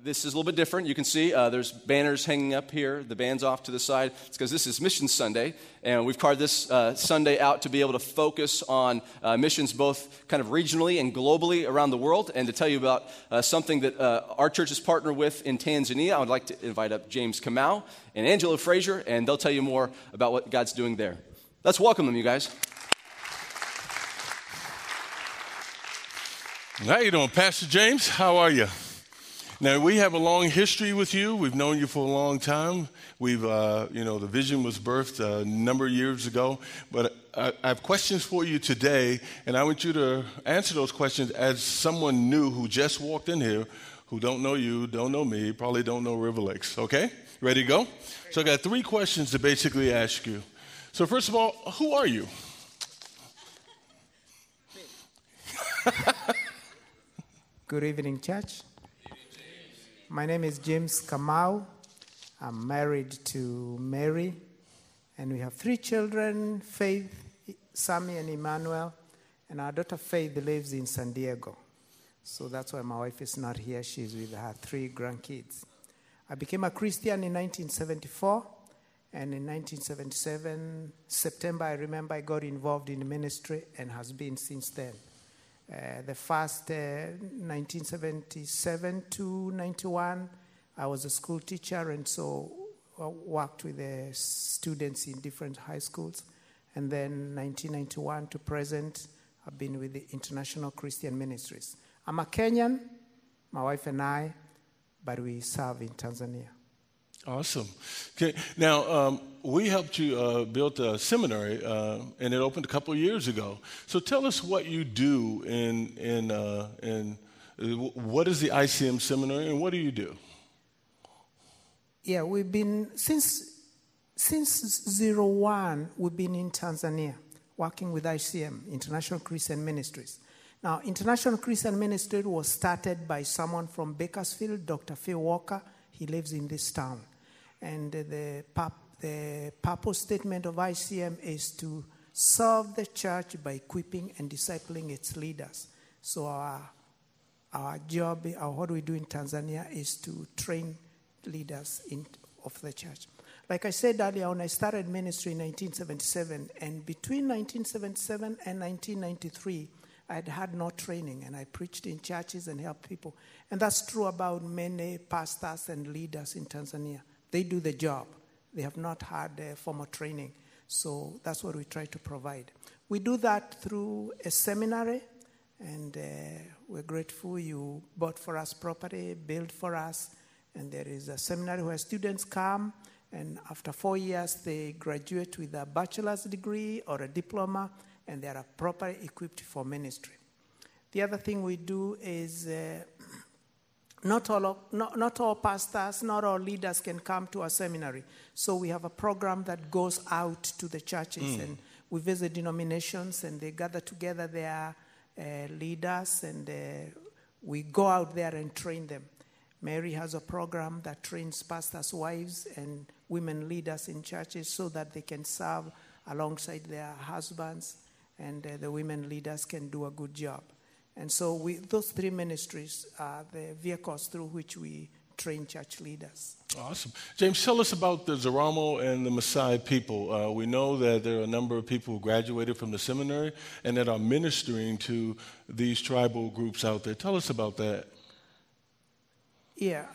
This is a little bit different. You can see there's banners hanging up here. The band's off to the side. It's because this is Mission Sunday, and we've carved this Sunday out to be able to focus on missions both kind of regionally and globally around the world, and to tell you about something that our church is partnered with in Tanzania. I would like to invite up James Kamau and Angelo Frazier, and they'll tell you more about what God's doing there. Let's welcome them, you guys. How you doing, Pastor James? How are you? Now, we have a long history with you. We've known you for a long time. We've, the vision was birthed a number of years ago. But I have questions for you today, and I want you to answer those questions as someone new who just walked in here, who don't know you, don't know me, probably don't know River Lakes. Okay? Ready to go? So I got 3 questions to basically ask you. So first of all, who are you? Good evening, church. My name is James Kamau. I'm married to Mary, and we have 3 children, Faith, Sammy, and Emmanuel, and our daughter Faith lives in San Diego. So that's why my wife is not here. She's with her 3 grandkids. I became a Christian in 1974, and in 1977, September, I remember I got involved in the ministry and has been since then. The first 1977 to 91, I was a school teacher, and so I worked with the students in different high schools. And then 1991 to present, I've been with the International Christian Ministries. I'm a Kenyan, my wife and I, but we serve in Tanzania. Awesome. Okay. Now, we helped you build a seminary, and it opened a couple of years ago. So tell us what you do in what is the ICM seminary, and what do you do? Yeah, we've been since 01. We've been in Tanzania working with ICM, International Christian Ministries. Now, International Christian Ministry was started by someone from Bakersfield, Dr. Phil Walker. He lives in this town. And the purpose statement of ICM is to serve the church by equipping and discipling its leaders. So our job, what we do in Tanzania, is to train leaders of the church. Like I said earlier on, I started ministry in 1977, and between 1977 and 1993, I had no training, and I preached in churches and helped people. And that's true about many pastors and leaders in Tanzania. They do the job. They have not had formal training. So that's what we try to provide. We do that through a seminary, and we're grateful you bought for us property, built for us. And there is a seminary where students come, and after 4 years, they graduate with a bachelor's degree or a diploma, and they are properly equipped for ministry. The other thing we do is not all pastors, not all leaders can come to our seminary. So we have a program that goes out to the churches, and we visit denominations, and they gather together their leaders, and we go out there and train them. Mary has a program that trains pastors' wives and women leaders in churches so that they can serve alongside their husbands, and the women leaders can do a good job. And so those 3 ministries are the vehicles through which we train church leaders. Awesome. James, tell us about the Zaramo and the Maasai people. We know that there are a number of people who graduated from the seminary and that are ministering to these tribal groups out there. Tell us about that. Yeah.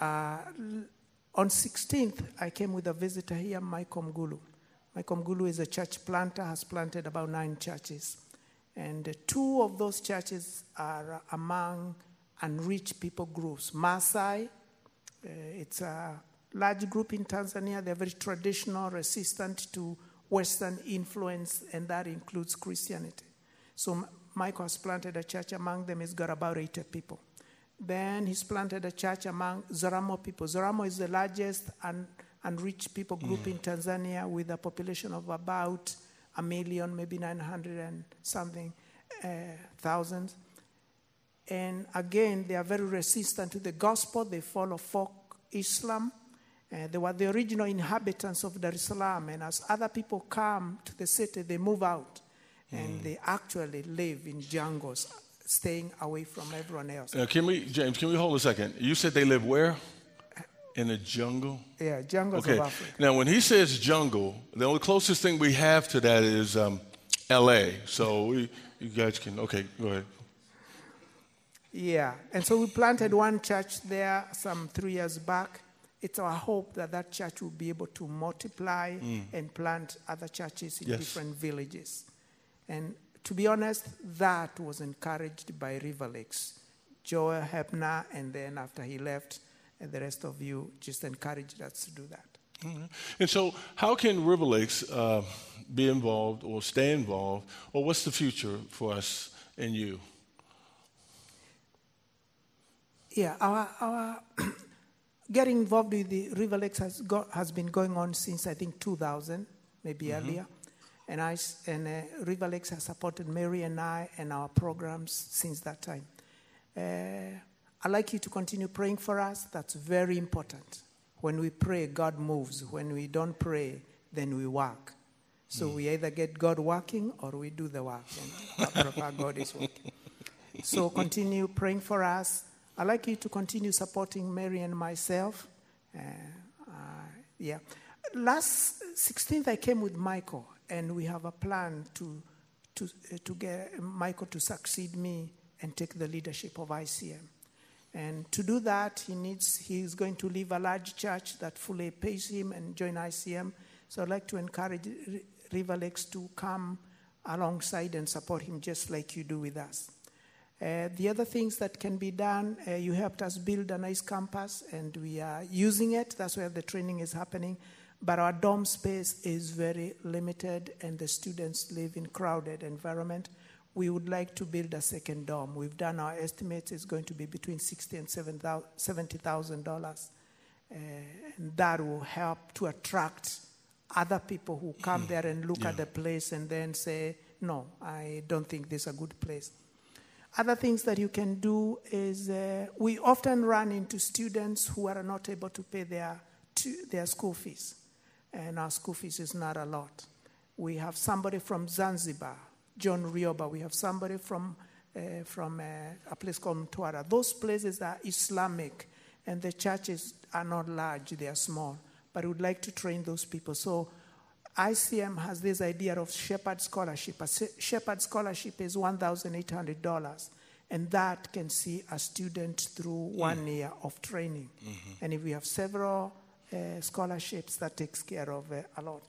On 16th, I came with a visitor here, Michael Mgulu. Michael Mgulu is a church planter, has planted about 9 churches. And 2 of those churches are among unreached people groups. Maasai, it's a large group in Tanzania. They're very traditional, resistant to Western influence, and that includes Christianity. So Michael has planted a church among them. He's got about 80 people. Then he's planted a church among Zaramo people. Zaramo is the largest unreached people group in Tanzania, with a population of about 1 million, maybe 900 and something thousand. And again, they are very resistant to the gospel. They follow folk Islam. They were the original inhabitants of Dar es Salaam. And as other people come to the city, they move out. And they actually live in jungles, staying away from everyone else. James, can we hold a second? You said they live where? In the jungle? Yeah, jungles Okay. of Africa. Now, when he says jungle, the only closest thing we have to that is L.A. So you guys can, okay, go ahead. Yeah, and so we planted one church there some 3 years back. It's our hope that that church will be able to multiply and plant other churches in Yes. different villages. And to be honest, that was encouraged by River Lakes. Joel Hebner, and then after he left, and the rest of you just encouraged us to do that. Mm-hmm. And so how can River Lakes be involved or stay involved, or what's the future for us and you? Yeah, our getting involved with the River Lakes has been going on since I think 2000, maybe earlier, and River Lakes has supported Mary and I and our programs since that time. I'd like you to continue praying for us. That's very important. When we pray, God moves. When we don't pray, then we work. So we either get God working or we do the work. And I prefer God is working. So continue praying for us. I'd like you to continue supporting Mary and myself. Yeah. Last 16th, I came with Michael, and we have a plan to get Michael to succeed me and take the leadership of ICM. And to do that, he's going to leave a large church that fully pays him and join ICM. So I'd like to encourage River Lakes to come alongside and support him just like you do with us. The other things that can be done, you helped us build a nice campus, and we are using it. That's where the training is happening. But our dorm space is very limited, and the students live in crowded environment. We would like to build a second dorm. We've done our estimates. It's going to be between $60,000 and $70,000. And that will help to attract other people who come there and look at the place and then say, no, I don't think this is a good place. Other things that you can do is we often run into students who are not able to pay their school fees. And our school fees is not a lot. We have somebody from Zanzibar, John Rioba. We have somebody from a place called Mtwara. Those places are Islamic, and the churches are not large, they are small. But we would like to train those people. So ICM has this idea of Shepherd Scholarship. A Shepherd Scholarship is $1,800, and that can see a student through 1 year of training. And if we have several scholarships, that takes care of a lot.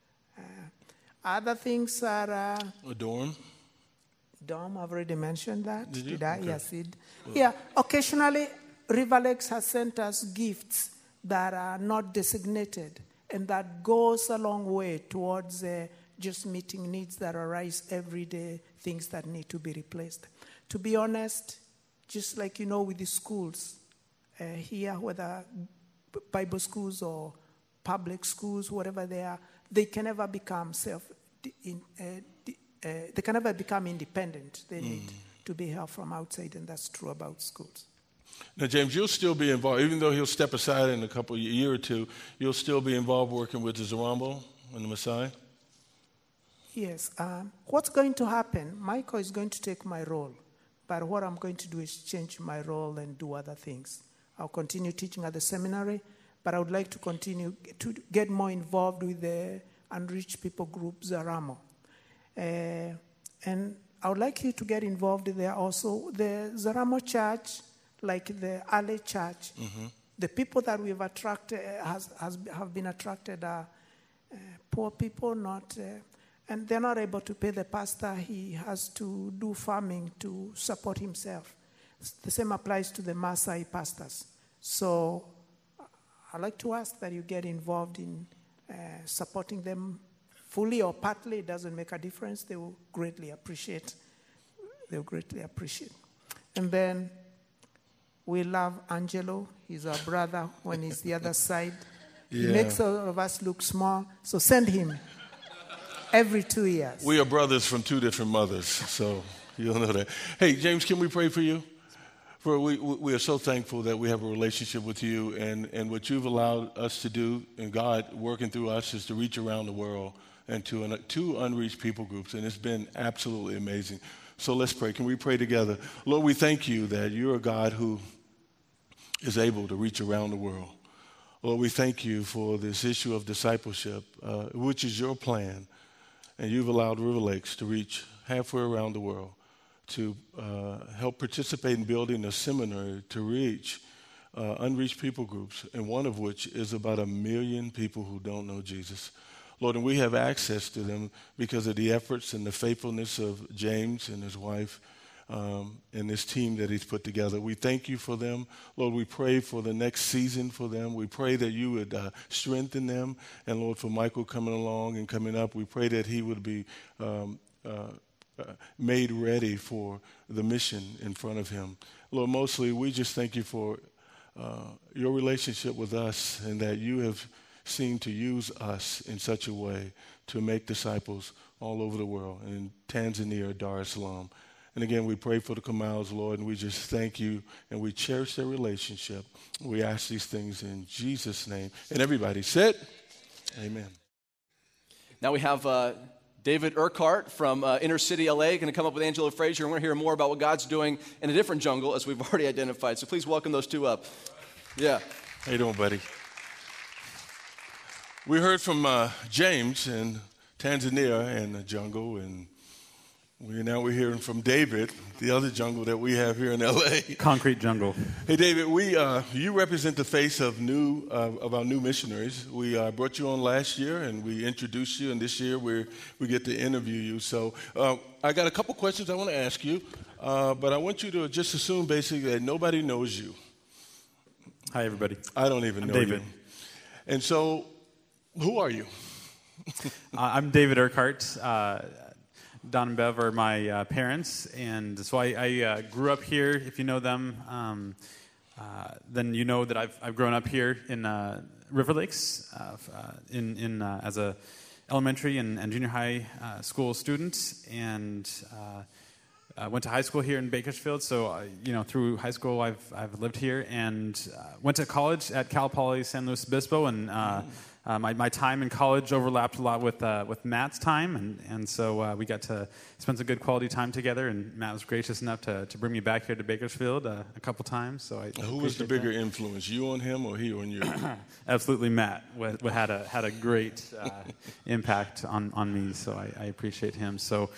Other things are... A dorm? Dorm, I've already mentioned that. Did you? Did I? Okay. Yes, it. Yeah, occasionally River Lakes has sent us gifts that are not designated, and that goes a long way towards just meeting needs that arise every day, things that need to be replaced. To be honest, just like with the schools here, whether Bible schools or public schools, whatever they are, they can never become they can never become independent. They need to be helped from outside, and that's true about schools. Now, James, you'll still be involved, even though he'll step aside in a year or two, you'll still be involved working with the Zerambo and the Messiah? Yes. What's going to happen, Michael is going to take my role, but what I'm going to do is change my role and do other things. I'll continue teaching at the seminary, but I would like to continue to get more involved with the unreached people group, Zaramo. And I would like you to get involved there also. The Zaramo Church, like the Ale Church, the people that we've attracted have been attracted are poor people, and they're not able to pay the pastor. He has to do farming to support himself. The same applies to the Maasai pastors. So I'd like to ask that you get involved in supporting them fully or partly. It doesn't make a difference. They will greatly appreciate. And then we love Angelo. He's our brother when he's the other side. He makes all of us look small. So send him every 2 years. We are brothers from two different mothers, so you'll know that. Hey, James, can we pray for you? We are so thankful that we have a relationship with you, and what you've allowed us to do, and God working through us, is to reach around the world and to two unreached people groups, and it's been absolutely amazing. So let's pray. Can we pray together? Lord, we thank you that you're a God who is able to reach around the world. Lord, we thank you for this issue of discipleship, which is your plan. And you've allowed River Lakes to reach halfway around the world to help participate in building a seminary to reach unreached people groups, and one of which is about 1 million people who don't know Jesus. Lord, and we have access to them because of the efforts and the faithfulness of James and his wife and this team that he's put together. We thank you for them. Lord, we pray for the next season for them. We pray that you would strengthen them. And Lord, for Michael coming along and coming up, we pray that he would be made ready for the mission in front of him. Lord, mostly we just thank you for your relationship with us, and that you have seemed to use us in such a way to make disciples all over the world, in Tanzania, Dar es Salaam. And again, we pray for the Kamals, Lord, and we just thank you, and we cherish their relationship. We ask these things in Jesus' name. And everybody said, amen. Now we have David Urquhart from Inner City, LA, going to come up with Angela Frazier. We're going to hear more about what God's doing in a different jungle, as we've already identified. So please welcome those two up. Yeah. How you doing, buddy? We heard from James in Tanzania and the jungle, and we're hearing from David, the other jungle that we have here in LA. Concrete jungle. Hey, David, you represent the face of our new missionaries. We brought you on last year, and we introduced you, and this year we get to interview you. So I got a couple questions I want to ask you, but I want you to just assume basically that nobody knows you. Hi, everybody. I don't even know David. you. And so, who are you? I'm David Urquhart. Don and Bev are my parents, and so I grew up here. If you know them, then you know that I've grown up here in River Lakes as a elementary and junior high school student, and went to high school here in Bakersfield. So through high school I've lived here, and went to college at Cal Poly San Luis Obispo, and my time in college overlapped a lot with Matt's time, and so we got to spend some good quality time together, and Matt was gracious enough to bring me back here to Bakersfield a couple times. So who was the bigger influence, you on him or he on you? Absolutely, Matt had a great impact on me, so I appreciate him. So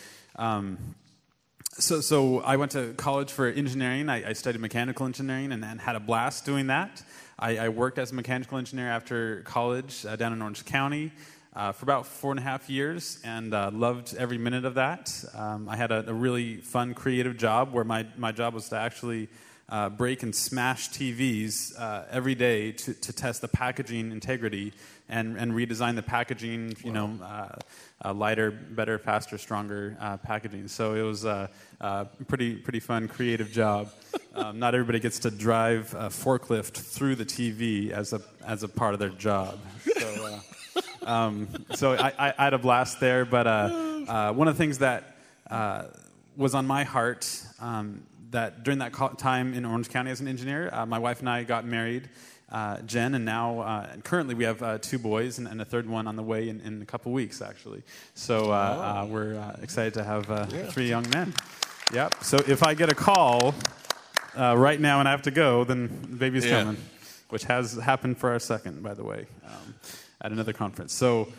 I went to college for engineering. I studied mechanical engineering and had a blast doing that. I worked as a mechanical engineer after college down in Orange County for about 4.5 years, and loved every minute of that. I had a really fun, creative job where my job was to actually break and smash TVs every day to test the packaging integrity and redesign the packaging, lighter, better, faster, stronger packaging. So it was a pretty fun, creative job. Not everybody gets to drive a forklift through the TV as a part of their job. So I had a blast there. But one of the things that was on my heart that during that time in Orange County as an engineer, my wife and I got married, Jen, and now currently we have 2 boys and a third one on the way in a couple weeks, actually. So we're excited to have 3 young men. Yep. So if I get a call right now and I have to go, then the baby's coming, which has happened for our second, by the way, at another conference. So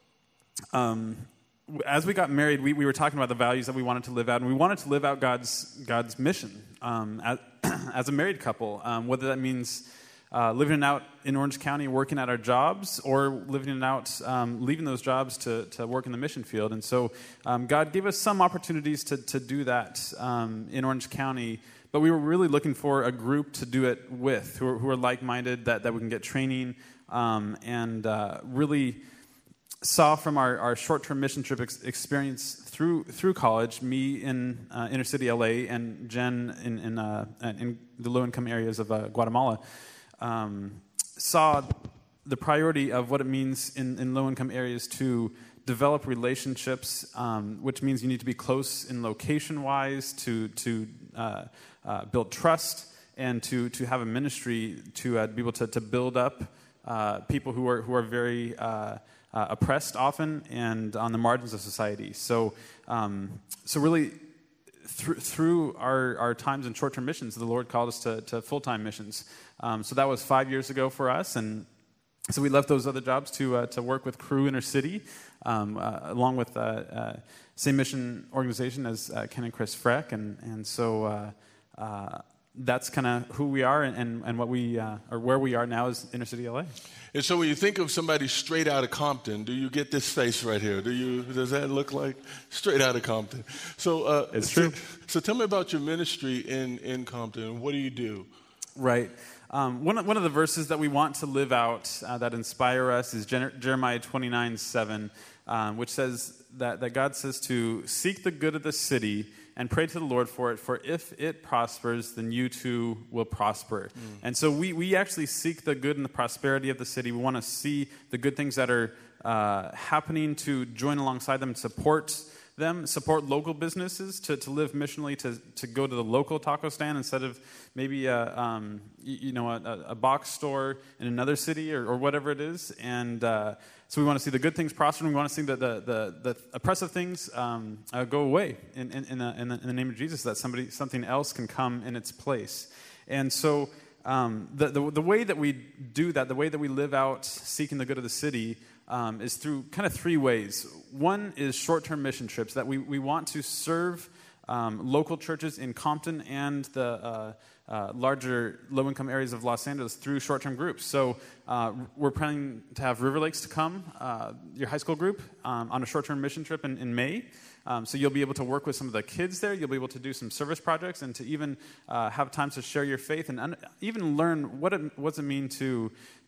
as we got married, we were talking about the values that we wanted to live out, and we wanted to live out God's mission as a married couple, whether that means living it out in Orange County, working at our jobs, or living it out, leaving those jobs to work in the mission field. And so God gave us some opportunities to do that in Orange County, but we were really looking for a group to do it with, who are like-minded, that we can get training, and really saw from our short-term mission trip experience through college, me in inner city LA and Jen in the low-income areas of Guatemala, saw the priority of what it means in low-income areas to develop relationships, which means you need to be close in location-wise to build trust, and to have a ministry to be able to build up people who are very oppressed often and on the margins of society. So really, through our times in short-term missions, the Lord called us to full-time missions. So that was 5 years ago for us, and So we left those other jobs to work with Cru Inner City, along with same mission organization as Ken and Chris Freck, and so that's kind of who we are and what we or where we are now is Inner City LA. And so when you think of somebody straight out of Compton, do you get this face right here? Does that look like straight out of Compton? So it's true. So tell me about your ministry in Compton. What do you do? Right. One of the verses that we want to live out that inspire us is Jeremiah 29:7, which says that God says to seek the good of the city and pray to the Lord for it, for if it prospers, then you too will prosper. And so we actually seek the good and the prosperity of the city. We want to see the good things that are happening, to join alongside them, support local businesses, to live missionally, to go to the local taco stand instead of maybe a box store in another city or whatever it is. And so we want to see the good things prosper, and we want to see the oppressive things go away in the name of Jesus, that something else can come in its place. And so the way that we do that, the way that we live out seeking the good of the city, is through kind of three ways. One is short-term mission trips, that we want to serve local churches in Compton and the larger low-income areas of Los Angeles through short-term groups. So we're planning to have River Lakes to come, your high school group, on a short-term mission trip in May. So you'll be able to work with some of the kids there. You'll be able to do some service projects and to even have times to share your faith and even learn what's it mean to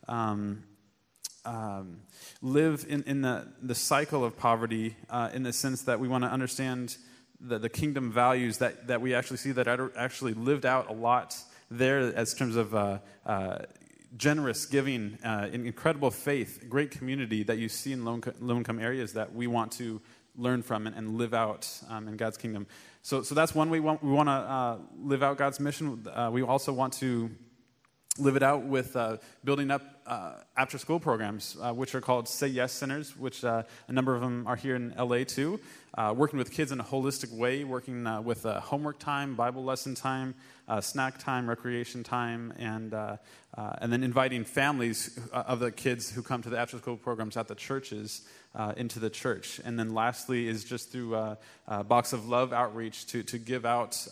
live in the cycle of poverty, in the sense that we want to understand the kingdom values that we actually see that are actually lived out a lot there, as terms of generous giving, incredible faith, great community that you see in low-income areas that we want to learn from and live out in God's kingdom. So that's one way we want to live out God's mission. We also want to live it out with building up after-school programs, which are called Say Yes Centers, which a number of them are here in LA too. Working with kids in a holistic way, working with homework time, Bible lesson time, snack time, recreation time, and then inviting families of the kids who come to the after-school programs at the churches into the church. And then lastly is just through Box of Love outreach to give out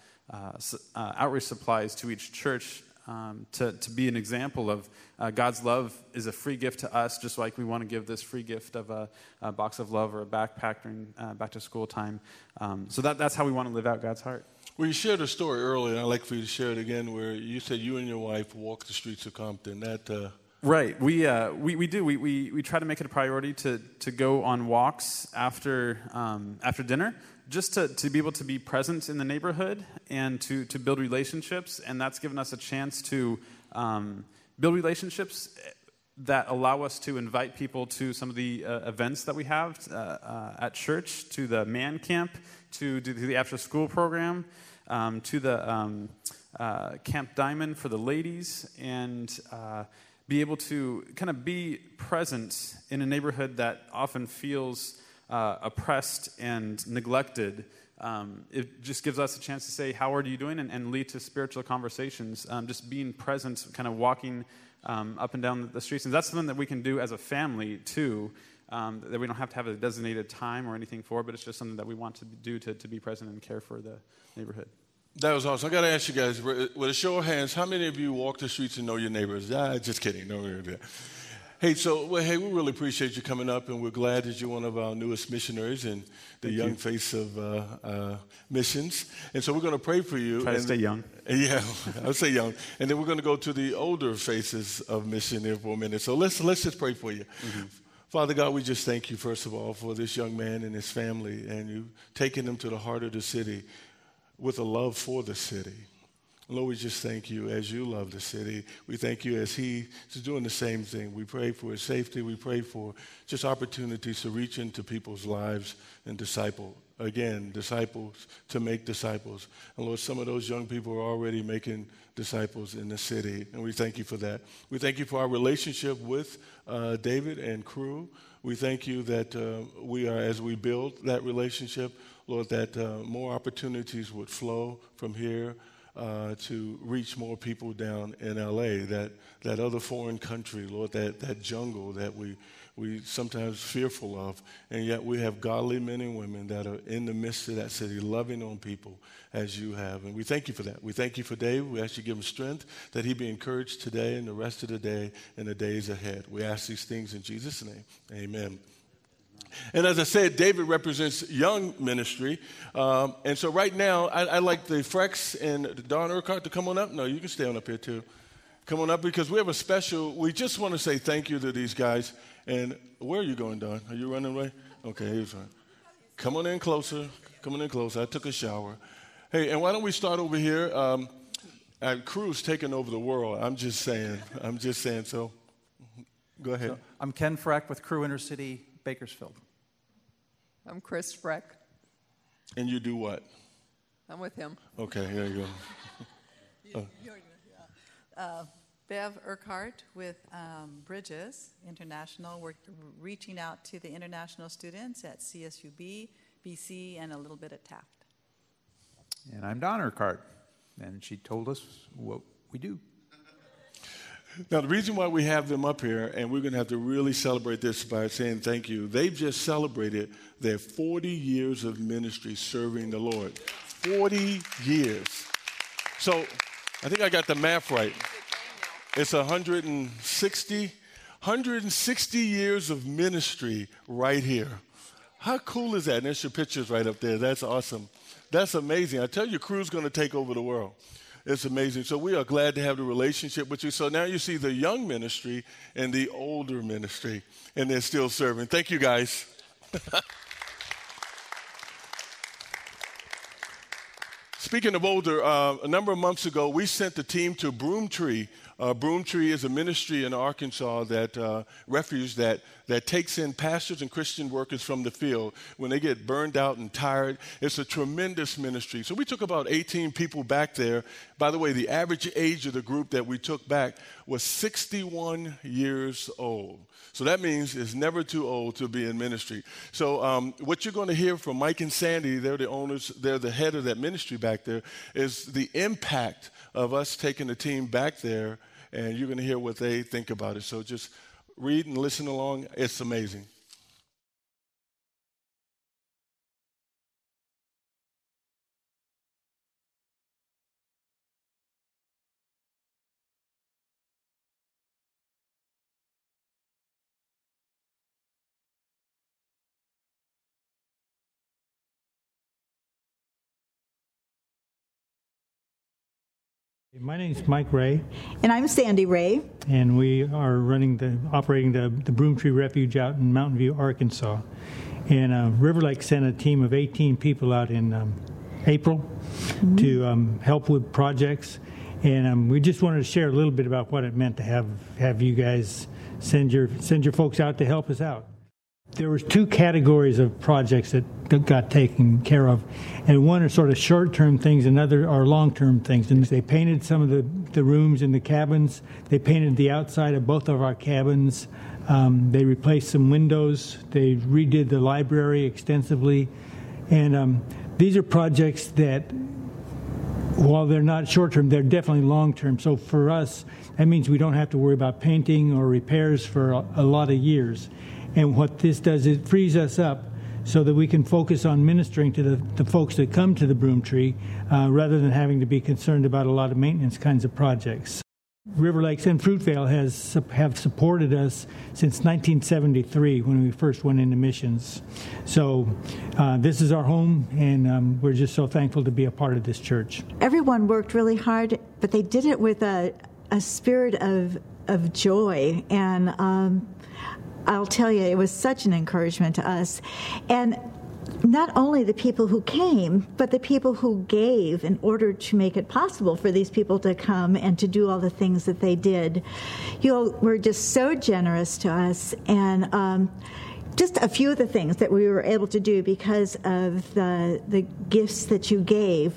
outreach supplies to each church, to be an example of God's love is a free gift to us, just like we want to give this free gift of a box of love or a backpack during back-to-school time. So that's how we want to live out God's heart. Well, you shared a story earlier, and I'd like for you to share it again, where you said you and your wife walked the streets of Compton. Right. We do. We try to make it a priority to go on walks after dinner, just to be able to be present in the neighborhood and to build relationships. And that's given us a chance to build relationships that allow us to invite people to some of the events that we have at church, to the man camp, to do the after-school program, to the Camp Diamond for the ladies, and be able to kind of be present in a neighborhood that often feels oppressed and neglected. It just gives us a chance to say, how are you doing? And lead to spiritual conversations. Just being present, kind of walking up and down the streets. And that's something that we can do as a family, too, that we don't have to have a designated time or anything for, but it's just something that we want to do to be present and care for the neighborhood. That was awesome. I got to ask you guys, with a show of hands, how many of you walk the streets and know your neighbors? Just kidding. No, hey, we really appreciate you coming up, and we're glad that you're one of our newest missionaries and the young face of missions. And so we're going to pray for you. Try to stay young. Yeah, I'll say young. And then we're going to go to the older faces of mission here for a minute. So let's just pray for you. Mm-hmm. Father God, we just thank you, first of all, for this young man and his family, and you taking him to the heart of the city with a love for the city. Lord, we just thank you as you love the city. We thank you as he is doing the same thing. We pray for his safety. We pray for just opportunities to reach into people's lives and disciples to make disciples. And Lord, some of those young people are already making disciples in the city, and we thank you for that. We thank you for our relationship with David and Cru. We thank you that we are, as we build that relationship, Lord, that more opportunities would flow from here to reach more people down in L.A., that other foreign country, Lord, that jungle that we sometimes fearful of, and yet we have godly men and women that are in the midst of that city, loving on people as you have. And we thank you for that. We thank you for Dave. We ask you to give him strength, that he be encouraged today and the rest of the day and the days ahead. We ask these things in Jesus' name. Amen. And as I said, David represents young ministry. And so right now, I'd like the Frex and Don Urquhart to come on up. No, you can stay on up here too. Come on up, because we have a special, we just want to say thank you to these guys. And where are you going, Don? Are you running away? Okay, he's fine. Come on in closer. Come on in closer. I took a shower. Hey, and why don't we start over here? Crew's taking over the world. I'm just saying. So go ahead. So, I'm Ken Freck with Crew Intercity Bakersfield. I'm Chris Freck. And you do what? I'm with him. Okay, there you go. Bev Urquhart with Bridges International. We're reaching out to the international students at CSUB, BC, and a little bit at Taft. And I'm Don Urquhart, and she told us what we do. Now, the reason why we have them up here, and we're going to have to really celebrate this by saying thank you, they've just celebrated their 40 years of ministry serving the Lord. 40 years. So I think I got the math right. It's 160 years of ministry right here. How cool is that? And there's your pictures right up there. That's awesome. That's amazing. I tell you, Crew's going to take over the world. It's amazing. So we are glad to have the relationship with you. So now you see the young ministry and the older ministry, and they're still serving. Thank you, guys. Speaking of older, a number of months ago, we sent the team to Broomtree. Broomtree is a ministry in Arkansas that refuge that takes in pastors and Christian workers from the field when they get burned out and tired. It's a tremendous ministry. So we took about 18 people back there. By the way, the average age of the group that we took back was 61 years old. So that means it's never too old to be in ministry. So what you're going to hear from Mike and Sandy, they're the owners, they're the head of that ministry back there, is the impact of us taking the team back there, and you're going to hear what they think about it. So just read and listen along. It's amazing. My name is Mike Ray. And I'm Sandy Ray. And we are operating the Broomtree Refuge out in Mountain View, Arkansas. And River Lake sent a team of 18 people out in April to help with projects. And we just wanted to share a little bit about what it meant to have you guys send your folks out to help us out. There was two categories of projects that got taken care of, and one are sort of short-term things, and other are long-term things. And they painted some of the rooms in the cabins. They painted the outside of both of our cabins. They replaced some windows. They redid the library extensively. And these are projects that, while they're not short-term, they're definitely long-term. So for us, that means we don't have to worry about painting or repairs for a lot of years. And what this does, it frees us up so that we can focus on ministering to the folks that come to the Broomtree rather than having to be concerned about a lot of maintenance kinds of projects. River Lakes and Fruitvale have supported us since 1973 when we first went into missions. So this is our home, and we're just so thankful to be a part of this church. Everyone worked really hard, but they did it with a spirit of joy, and I'll tell you, it was such an encouragement to us. And not only the people who came, but the people who gave in order to make it possible for these people to come and to do all the things that they did. You all were just so generous to us. And just a few of the things that we were able to do because of the gifts that you gave.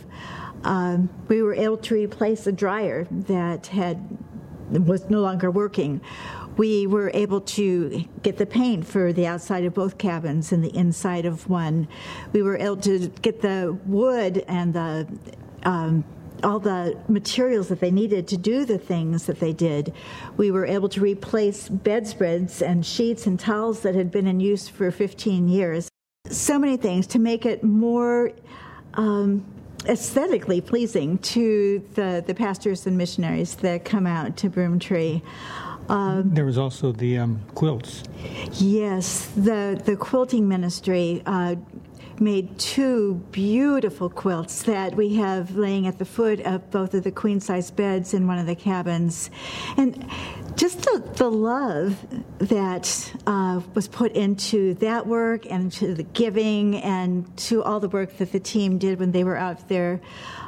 We were able to replace a dryer that was no longer working. We were able to get the paint for the outside of both cabins and the inside of one. We were able to get the wood and the all the materials that they needed to do the things that they did. We were able to replace bedspreads and sheets and towels that had been in use for 15 years. So many things to make it more aesthetically pleasing to the pastors and missionaries that come out to Broomtree. There was also the quilts. Yes, the quilting ministry made 2 beautiful quilts that we have laying at the foot of both of the queen-size beds in one of the cabins. And just the love that was put into that work and to the giving and to all the work that the team did when they were out there.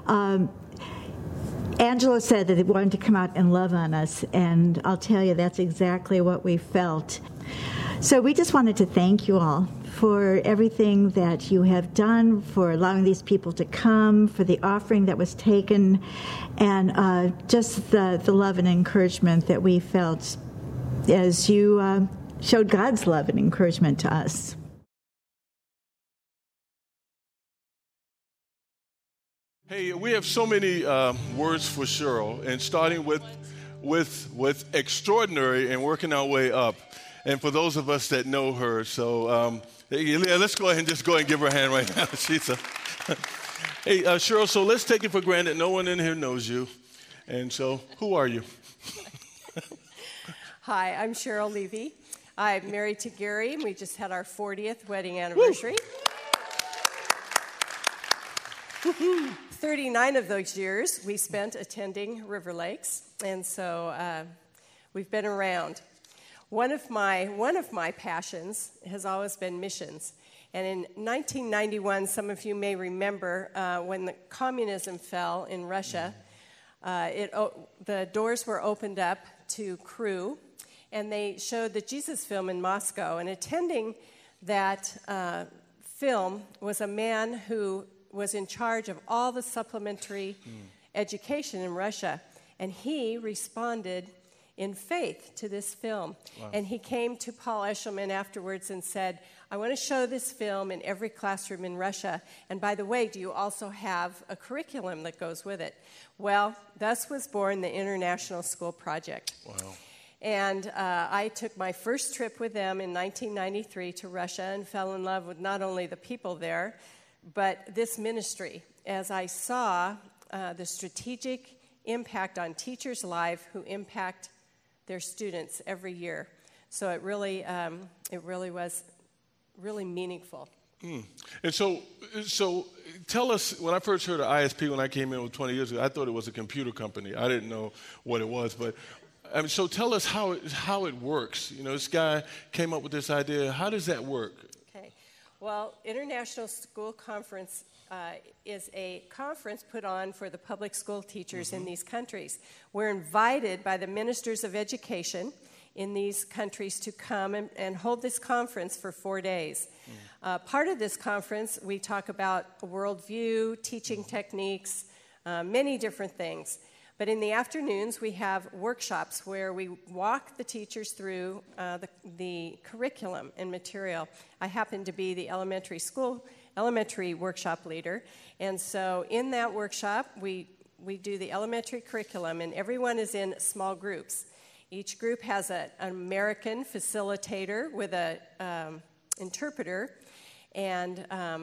Angela said that they wanted to come out and love on us, and I'll tell you, that's exactly what we felt. So we just wanted to thank you all for everything that you have done, for allowing these people to come, for the offering that was taken, and just the love and encouragement that we felt as you showed God's love and encouragement to us. Hey, we have so many words for Cheryl, and starting with extraordinary and working our way up. And for those of us that know her, so let's go ahead and give her a hand right now. Hey, Cheryl, so let's take it for granted no one in here knows you. And so, who are you? Hi, I'm Cheryl Levy. I'm married to Gary, and we just had our 40th wedding anniversary. 39 of those years we spent attending River Lakes, and so we've been around. One of my passions has always been missions. And in 1991, some of you may remember when the communism fell in Russia, the doors were opened up to Cru, and they showed the Jesus film in Moscow. And attending that film was a man who was in charge of all the supplementary education in Russia. And he responded in faith to this film. Wow. And he came to Paul Eshelman afterwards and said, I want to show this film in every classroom in Russia. And by the way, do you also have a curriculum that goes with it? Well, thus was born the International School Project. Wow. And I took my first trip with them in 1993 to Russia and fell in love with not only the people there, but this ministry, as I saw the strategic impact on teachers' lives who impact their students every year. So it really was really meaningful. And so tell us, when I first heard of ISP when I came in 20 years ago, I thought it was a computer company. I didn't know what it was, but so tell us how it works. You know, this guy came up with this idea. How does that work? Okay. Well, International School Conference is a conference put on for the public school teachers in these countries. We're invited by the ministers of education in these countries to come and hold this conference for 4 days. Part of this conference, we talk about worldview, teaching techniques, many different things. But in the afternoons, we have workshops where we walk the teachers through the curriculum and material. I happen to be the elementary workshop leader. And so in that workshop, we do the elementary curriculum, and everyone is in small groups. Each group has an American facilitator with an interpreter, and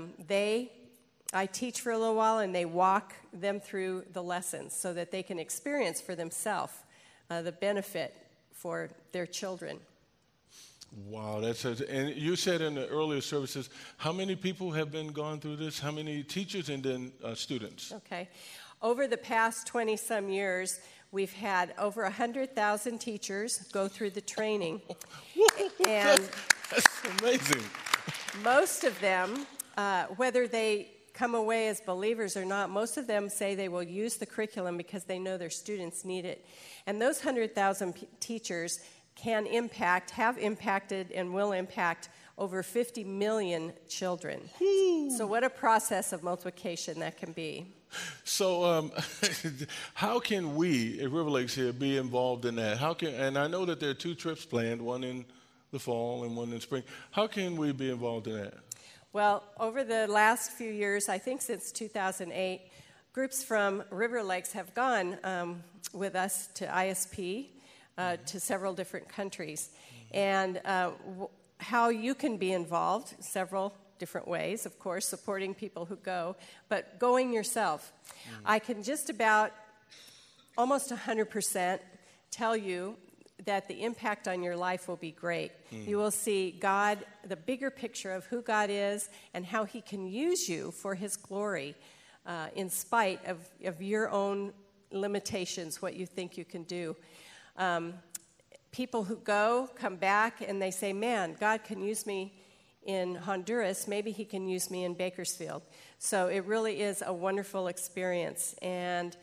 I teach for a little while, and they walk them through the lessons so that they can experience for themselves the benefit for their children. Wow, and you said in the earlier services, how many people have been gone through this? How many teachers and then students? Okay. Over the past 20-some years, we've had over 100,000 teachers go through the training. And that's amazing. Most of them, whether they come away as believers or not, most of them say they will use the curriculum because they know their students need it. And those 100,000 teachers have impacted, and will impact over 50 million children. So what a process of multiplication that can be. So how can we at River Lakes here be involved in that? And I know that there are 2 trips planned, one in the fall and one in spring. How can we be involved in that? Well, over the last few years, I think since 2008, groups from River Lakes have gone with us to ISP, to several different countries. And how you can be involved, several different ways, of course, supporting people who go, but going yourself. I can just about almost 100% tell you that the impact on your life will be great. You will see God, the bigger picture of who God is and how he can use you for his glory in spite of your own limitations, what you think you can do. People who go, come back, and they say, man, God can use me in Honduras. Maybe he can use me in Bakersfield. So it really is a wonderful experience. And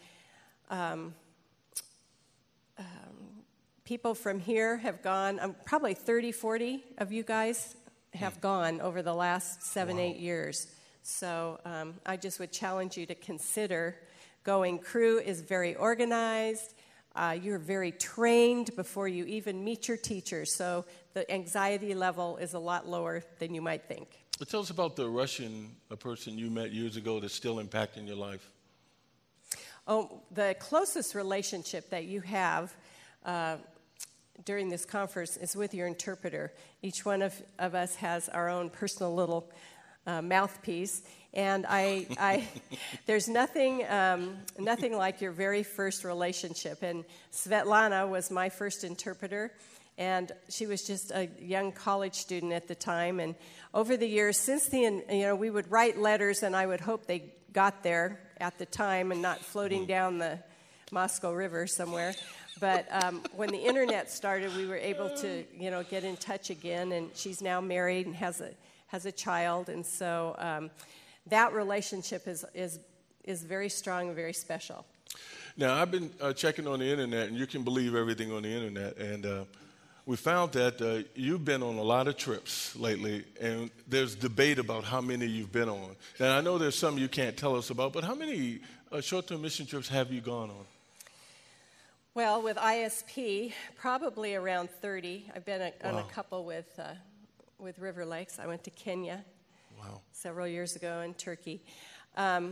people from here have gone, probably 30, 40 of you guys have gone over the last 7-8 years. So I just would challenge you to consider going. Cru is very organized. You're very trained before you even meet your teachers. So the anxiety level is a lot lower than you might think. Tell us about the Russian person you met years ago that's still impacting your life. Oh, the closest relationship that you have during this conference is with your interpreter. Each one of us has our own personal little mouthpiece, and I there's nothing like your very first relationship. And Svetlana was my first interpreter, and she was just a young college student at the time. And over the years, since then, we would write letters, and I would hope they got there at the time and not floating down the Moscow River somewhere. But when the internet started, we were able to, get in touch again. And she's now married and has a child, and so that relationship is very strong and very special. Now, I've been checking on the internet, and you can believe everything on the internet. And we found that you've been on a lot of trips lately, and there's debate about how many you've been on. Now, I know there's some you can't tell us about, but how many short-term mission trips have you gone on? Well, with ISP, probably around 30. I've been on a couple with River Lakes. I went to Kenya several years ago, and Turkey. A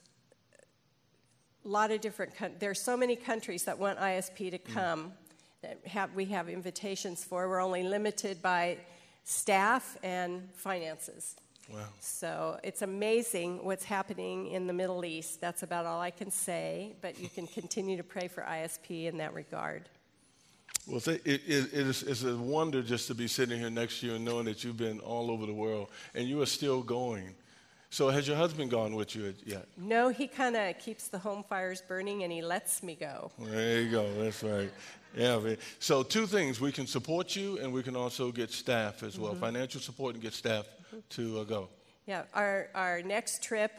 lot of different there's so many countries that want ISP to come that we have invitations for. We're only limited by staff and finances. Wow. So it's amazing what's happening in the Middle East. That's about all I can say, but you can continue to pray for ISP in that regard. Well, it's a wonder just to be sitting here next to you and knowing that you've been all over the world, and you are still going. So has your husband gone with you yet? No, he kind of keeps the home fires burning, and he lets me go. There you go. That's right. Yeah. So 2 things. We can support you, and we can also get staff as well, financial support and get staff to go. Yeah. Our next trip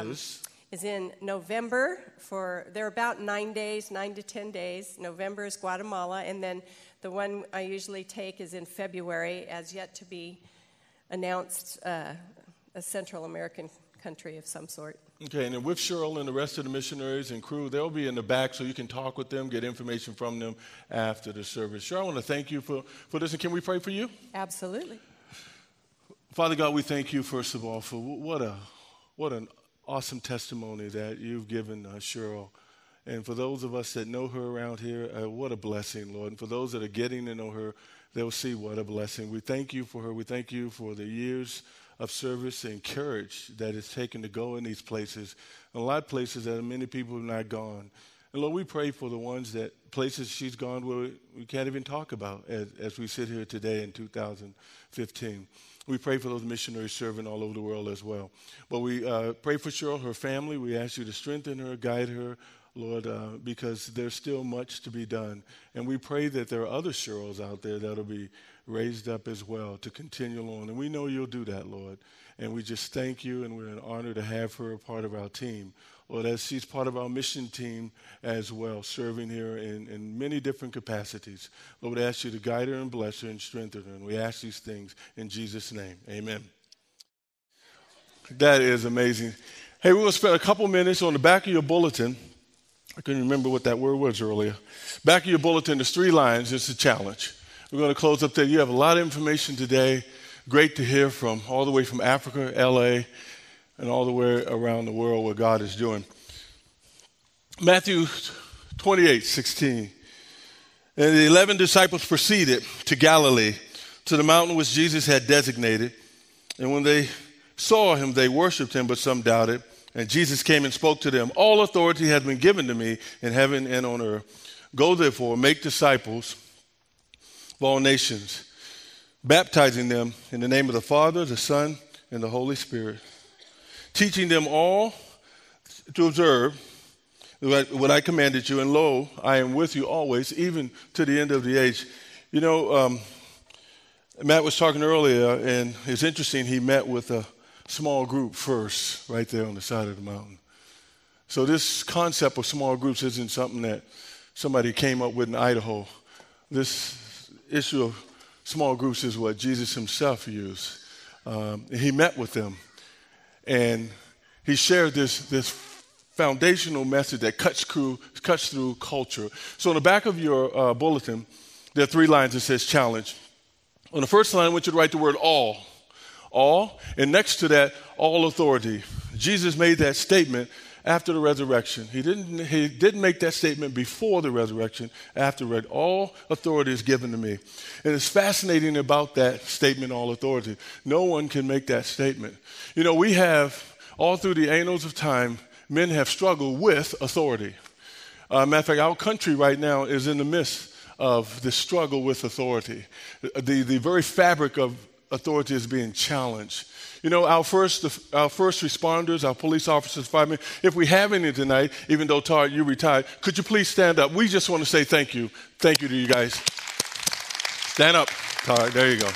is in November. They're about 9 to 10 days. November is Guatemala, and then the one I usually take is in February, as yet to be announced, a Central American country of some sort. Okay, and then with Cheryl and the rest of the missionaries and crew, they'll be in the back so you can talk with them, get information from them after the service. Cheryl, I want to thank you for this, and can we pray for you? Absolutely. Father God, we thank you, first of all, for what an awesome testimony that you've given Cheryl. And for those of us that know her around here, what a blessing, Lord. And for those that are getting to know her, they'll see what a blessing. We thank you for her. We thank you for the years of service and courage that it's taken to go in these places. A lot of places that many people have not gone. And Lord, we pray for the places she's gone where we can't even talk about as we sit here today in 2015. We pray for those missionaries serving all over the world as well. But we pray for Cheryl, her family. We ask you to strengthen her, guide her, Lord, because there's still much to be done. And we pray that there are other Cheryls out there that will be raised up as well to continue on. And we know you'll do that, Lord. And we just thank you, and we're an honor to have her a part of our team. Lord, as she's part of our mission team as well, serving here in many different capacities. Lord, we ask you to guide her and bless her and strengthen her. And we ask these things in Jesus' name. Amen. That is amazing. Hey, we're going to spend a couple minutes on the back of your bulletin. I couldn't remember what that word was earlier. Back of your bulletin, there's 3 lines. It's a challenge. We're going to close up there. You have a lot of information today. Great to hear from all the way from Africa, LA, and all the way around the world what God is doing. Matthew 28:16. And the 11 disciples proceeded to Galilee, to the mountain which Jesus had designated. And when they saw him, they worshiped him, but some doubted. And Jesus came and spoke to them. All authority has been given to me in heaven and on earth. Go therefore, make disciples of all nations, baptizing them in the name of the Father, the Son, and the Holy Spirit, teaching them all to observe what I commanded you. And lo, I am with you always, even to the end of the age. You know, Matt was talking earlier, and it's interesting, he met with a small group first, right there on the side of the mountain. So this concept of small groups isn't something that somebody came up with in Idaho. This issue of small groups is what Jesus himself used. He met with them, and he shared this foundational message that cuts through culture. So on the back of your bulletin, there are 3 lines that says challenge. On the first line, I want you to write the word all. All, and next to that, all authority. Jesus made that statement after the resurrection. He didn't make that statement before the resurrection. After all authority is given to me. And it's fascinating about that statement, all authority. No one can make that statement. You know, we have, all through the annals of time, men have struggled with authority. Matter of fact, our country right now is in the midst of the struggle with authority. The very fabric of authority is being challenged. You know, our first responders, our police officers, firemen, if we have any tonight, even though, Todd, you retired, could you please stand up? We just want to say thank you. Thank you to you guys. Stand up, Todd. There you go.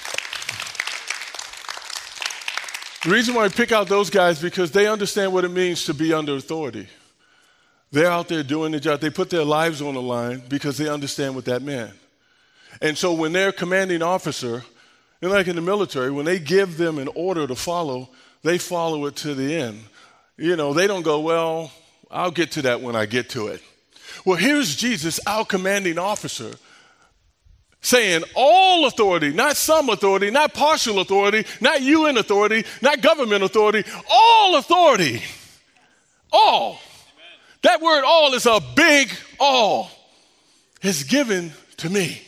The reason why I pick out those guys is because they understand what it means to be under authority. They're out there doing their job. They put their lives on the line because they understand what that meant. And so when their commanding officer, and like in the military, when they give them an order to follow, they follow it to the end. You know, they don't go, well, I'll get to that when I get to it. Well, here's Jesus, our commanding officer, saying all authority, not some authority, not partial authority, not UN authority, not government authority, all authority. All. Amen. That word all is a big all. Is given to me.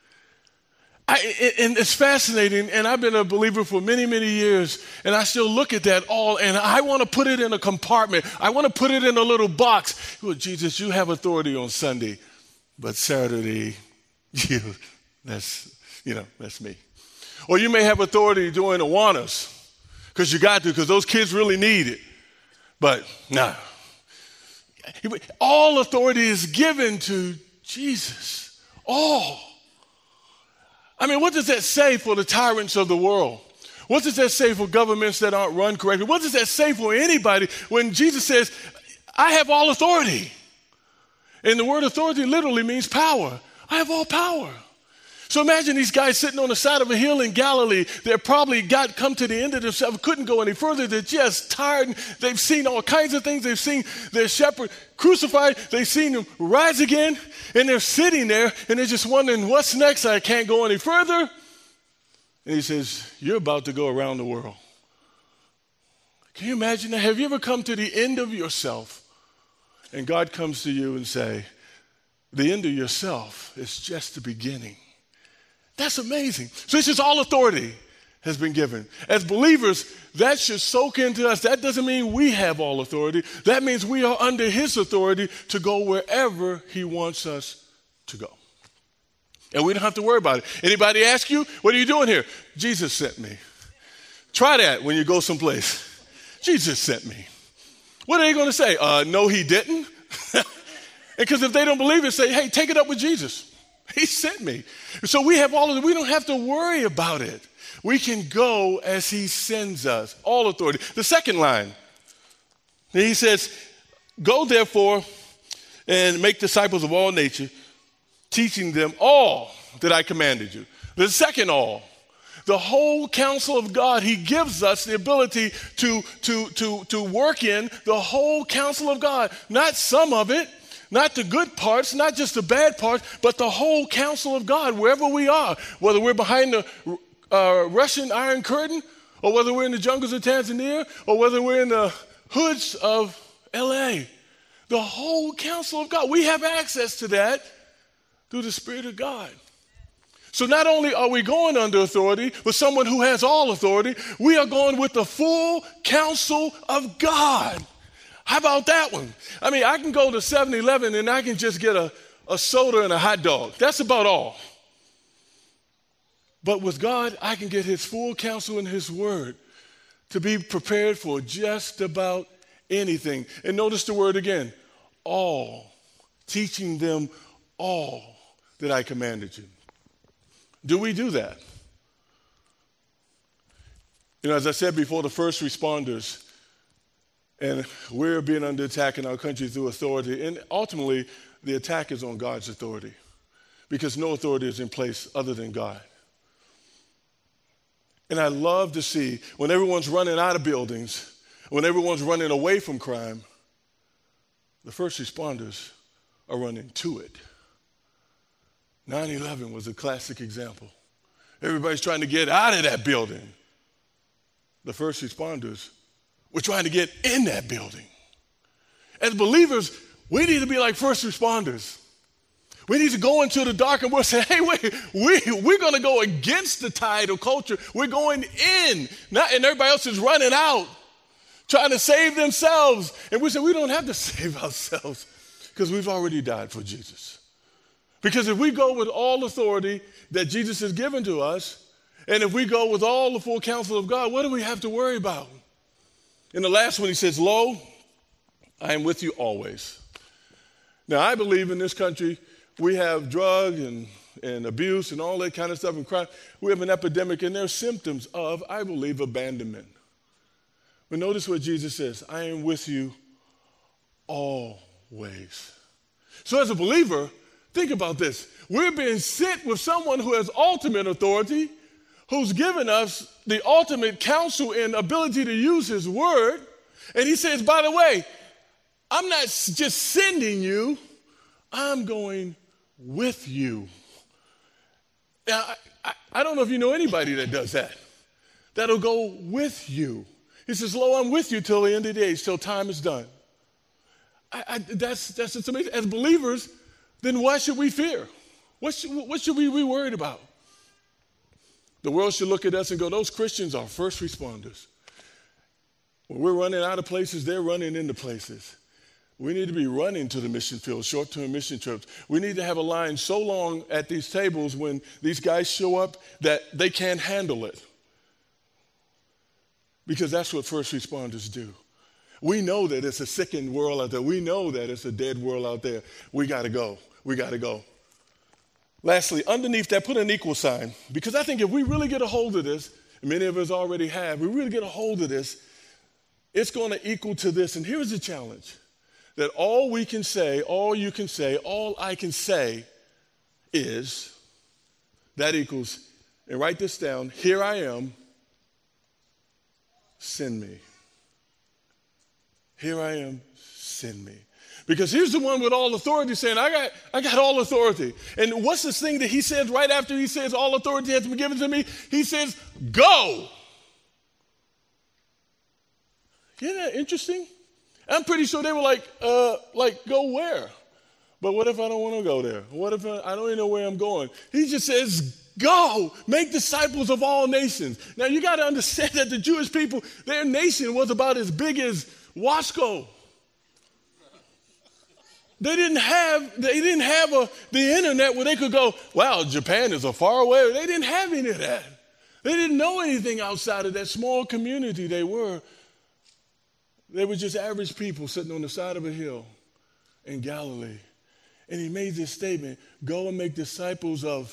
And it's fascinating, and I've been a believer for many, many years, and I still look at that all, and I want to put it in a compartment. I want to put it in a little box. Well, Jesus, you have authority on Sunday, but Saturday, that's me. Or you may have authority during Awanas, because you got to, because those kids really need it. But nah. All authority is given to Jesus. All. I mean, what does that say for the tyrants of the world? What does that say for governments that aren't run correctly? What does that say for anybody when Jesus says, I have all authority? And the word authority literally means power. I have all power. So imagine these guys sitting on the side of a hill in Galilee. They're probably come to the end of themselves, couldn't go any further. They're just tired. They've seen all kinds of things. They've seen their shepherd crucified. They've seen him rise again. And they're sitting there, and they're just wondering, what's next? I can't go any further. And he says, you're about to go around the world. Can you imagine that? Have you ever come to the end of yourself, and God comes to you and say, the end of yourself is just the beginning? That's amazing. So it's just all authority has been given. As believers, that should soak into us. That doesn't mean we have all authority. That means we are under his authority to go wherever he wants us to go. And we don't have to worry about it. Anybody ask you, what are you doing here? Jesus sent me. Try that when you go someplace. Jesus sent me. What are they going to say? No, he didn't. Because if they don't believe it, say, hey, take it up with Jesus. He sent me. So we have all of it. We don't have to worry about it. We can go as he sends us. All authority. The second line, he says, go therefore and make disciples of all nature, teaching them all that I commanded you. The second all. The whole counsel of God, he gives us the ability to work in the whole counsel of God. Not some of it. Not the good parts, not just the bad parts, but the whole counsel of God, wherever we are, whether we're behind the Russian Iron Curtain, or whether we're in the jungles of Tanzania, or whether we're in the hoods of LA. The whole counsel of God. We have access to that through the Spirit of God. So not only are we going under authority with someone who has all authority, we are going with the full counsel of God. How about that one? I mean, I can go to 7-Eleven and I can just get a soda and a hot dog. That's about all. But with God, I can get his full counsel and his word to be prepared for just about anything. And notice the word again, all, teaching them all that I commanded you. Do we do that? You know, as I said before, the first responders, and we're being under attack in our country through authority, and ultimately the attack is on God's authority because no authority is in place other than God. And I love to see when everyone's running out of buildings, when everyone's running away from crime, the first responders are running to it. 9/11 was a classic example. Everybody's trying to get out of that building. The first responders were trying to get in that building. As believers, we need to be like first responders. We need to go into the dark and we'll say, hey, wait, we're going to go against the tide of culture. We're going in, and everybody else is running out, trying to save themselves. And we say, we don't have to save ourselves because we've already died for Jesus. Because if we go with all authority that Jesus has given to us, and if we go with all the full counsel of God, what do we have to worry about? In the last one, he says, lo, I am with you always. Now, I believe in this country, we have drug and abuse and all that kind of stuff and crime. We have an epidemic, and there are symptoms of, I believe, abandonment. But notice what Jesus says, I am with you always. So as a believer, think about this. We're being sent with someone who has ultimate authority, who's given us the ultimate counsel and ability to use his word. And he says, by the way, I'm not just sending you, I'm going with you. Now, I don't know if you know anybody that does that. That'll go with you. He says, lo, I'm with you till the end of the age, till time is done. That's just amazing. As believers, then why should we fear? What should we be worried about? The world should look at us and go, those Christians are first responders. When we're running out of places, they're running into places. We need to be running to the mission field, short-term mission trips. We need to have a line so long at these tables when these guys show up that they can't handle it. Because that's what first responders do. We know that it's a sickened world out there. We know that it's a dead world out there. We got to go. We got to go. Lastly, underneath that, put an equal sign. Because I think if we really get a hold of this, and many of us already have, we really get a hold of this, it's going to equal to this. And here's the challenge. That all we can say, all you can say, all I can say is, that equals, and write this down, here I am, send me. Here I am, send me. Because here's the one with all authority saying, I got all authority. And what's this thing that he says right after he says all authority has been given to me? He says, go. Isn't that interesting? I'm pretty sure they were like, go where? But what if I don't want to go there? What if I don't even know where I'm going? He just says, go, make disciples of all nations. Now you got to understand that the Jewish people, their nation was about as big as Wasco. They didn't have the internet where they could go, wow, Japan is a far away. They didn't have any of that. They didn't know anything outside of that small community they were. They were just average people sitting on the side of a hill in Galilee. And he made this statement, go and make disciples of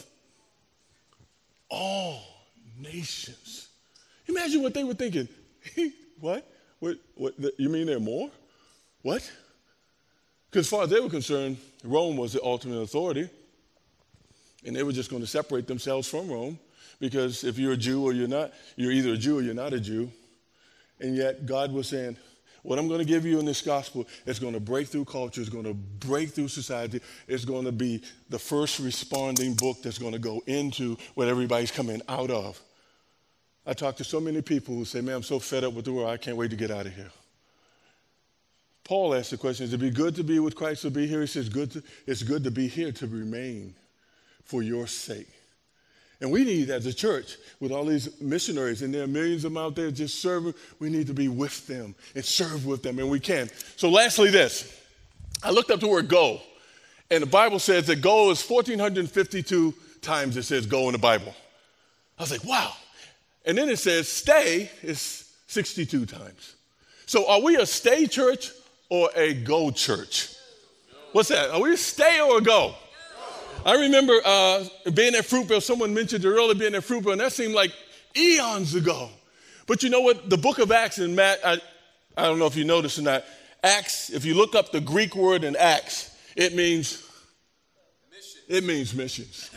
all nations. Imagine what they were thinking. What? You mean there are more? What? Because as far as they were concerned, Rome was the ultimate authority. And they were just going to separate themselves from Rome. Because if you're a Jew or you're not, you're either a Jew or you're not a Jew. And yet God was saying, what I'm going to give you in this gospel is going to break through culture. It's going to break through society. It's going to be the first responding book that's going to go into what everybody's coming out of. I talk to so many people who say, man, I'm so fed up with the world. I can't wait to get out of here. Paul asked the question, is it be good to be with Christ or be here? He says, it's good to be here, to remain for your sake. And we need, as a church, with all these missionaries, and there are millions of them out there just serving, we need to be with them and serve with them, and we can. So lastly, this. I looked up the word go, and the Bible says that go is 1,452 times it says go in the Bible. I was like, wow. And then it says stay is 62 times. So are we a stay church or a go church? What's that? Are we a stay or a go? I remember being at Fruitville. Someone mentioned earlier being at Fruitville, and that seemed like eons ago. But you know what? The book of Acts in Matt, I don't know if you noticed or not, Acts, if you look up the Greek word in Acts, it means missions.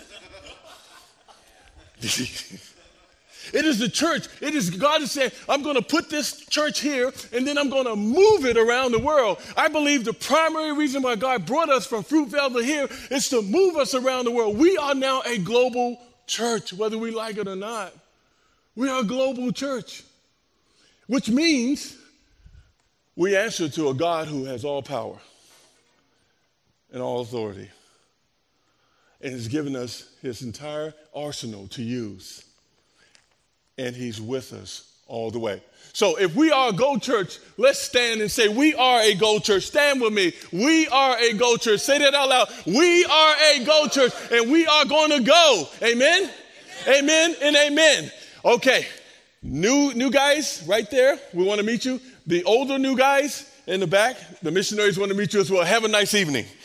It is the church. It is God is saying, I'm going to put this church here, and then I'm going to move it around the world. I believe the primary reason why God brought us from Fruitvale to here is to move us around the world. We are now a global church, whether we like it or not. We are a global church, which means we answer to a God who has all power and all authority and has given us his entire arsenal to use. And he's with us all the way. So if we are a Go Church, let's stand and say, we are a Go Church. Stand with me. We are a Go Church. Say that out loud. We are a Go Church, and we are going to go. Amen? Amen and amen. Okay. New guys right there. We want to meet you. The older new guys in the back, the missionaries want to meet you as well. Have a nice evening.